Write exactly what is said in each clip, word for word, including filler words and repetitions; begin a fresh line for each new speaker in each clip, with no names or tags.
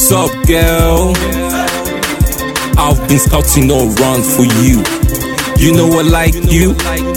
What's up, girl? I've been scouting all around for you. You know I like you.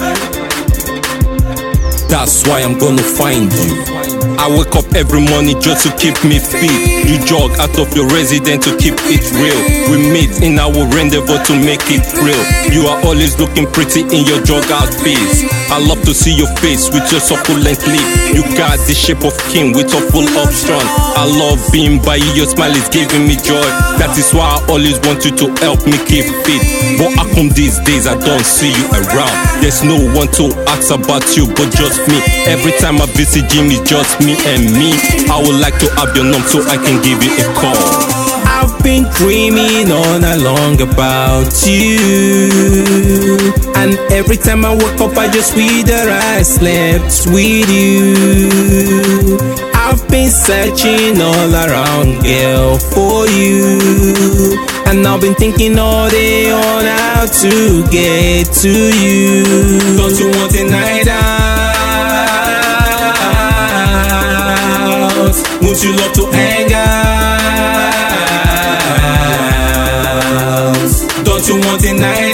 That's why I'm gonna find you. I wake up every morning just to keep me fit. You jog out of your residence to keep it real. We meet in our endeavor to make it real. You are always looking pretty in your jog outfits. I love to see your face with your succulent lip. You got the shape of king with a full of strength. I love being by you, your smile is giving me joy. That is why I always want you to help me keep fit. But how come these days I don't see you around? There's no one to ask about you but just me. Every time I visit gym it's just me and me. I would like to have your number so I can give you a call. I've been dreaming all night long about you, and every time I wake up I just wish that I slept with you. I've been searching all around, girl, for you, and I've been thinking all day on how to get to you. Don't you want a night out? Would you love to hang out? Don't you want a night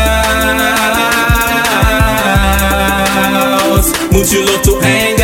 out? Would you love to hang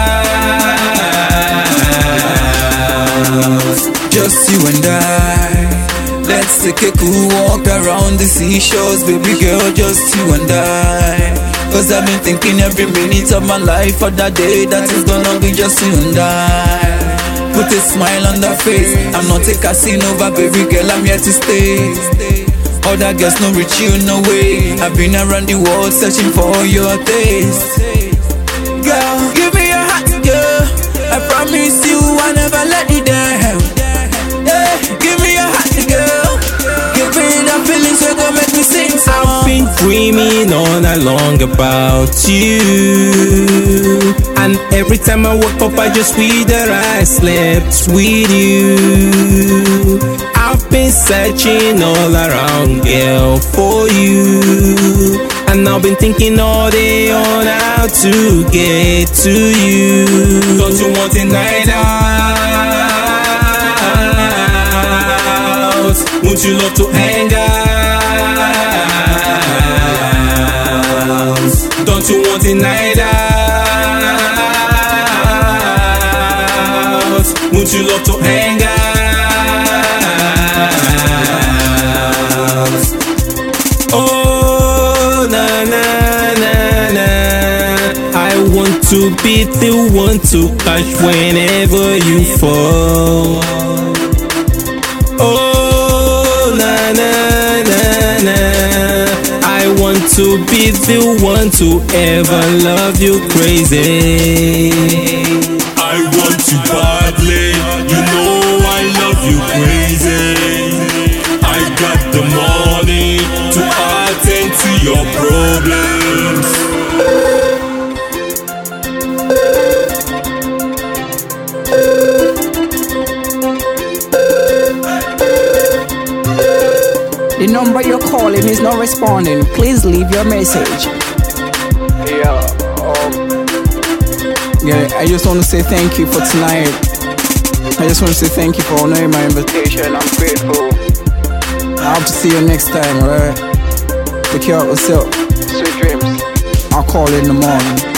out?
Just you and I. Let's take a cool walk around the seashores, baby girl, just you and I. Cause I've been thinking every minute of my life for that day that is gonna be just you and I. Put a smile on that face, I'm not a Casanova, baby girl, I'm here to stay. Other girls no reach you, no way. I've been around the world searching for your taste. Girl, give me your heart, girl, I promise you I'll never let you down. Yeah, give me your heart, girl, give me the feelings that gon' make me sing song.
I've been dreaming all night long about you, and every time I wake up I just wish that I slept with you. I've been searching all around, girl, for you, and I've been thinking all day on how to get to you. Don't you want a night out? Would you love to hang out? Don't you want a night out? Would you love to hang out? Oh, na na na na, I want to be the one to catch whenever you fall. Oh, na na na na, I want to be the one to ever love you crazy.
I want you badly, you know I love you crazy. I got the money to attend to your problems.
The number you're calling is not responding. Please leave your message.
Yeah, um,
Yeah, I just want to say thank you for tonight. I just want to say thank you for honoring my invitation.
I'm grateful.
I hope to see you next time, alright? Take care of yourself.
Sweet dreams.
I'll call in the morning.